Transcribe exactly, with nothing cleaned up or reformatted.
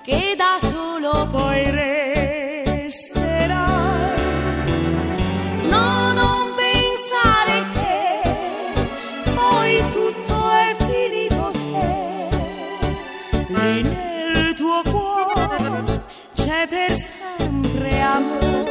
che da solo poi resterai. No, non pensare che poi tutto è finito se lì nel tuo cuore c'è per sempre amore.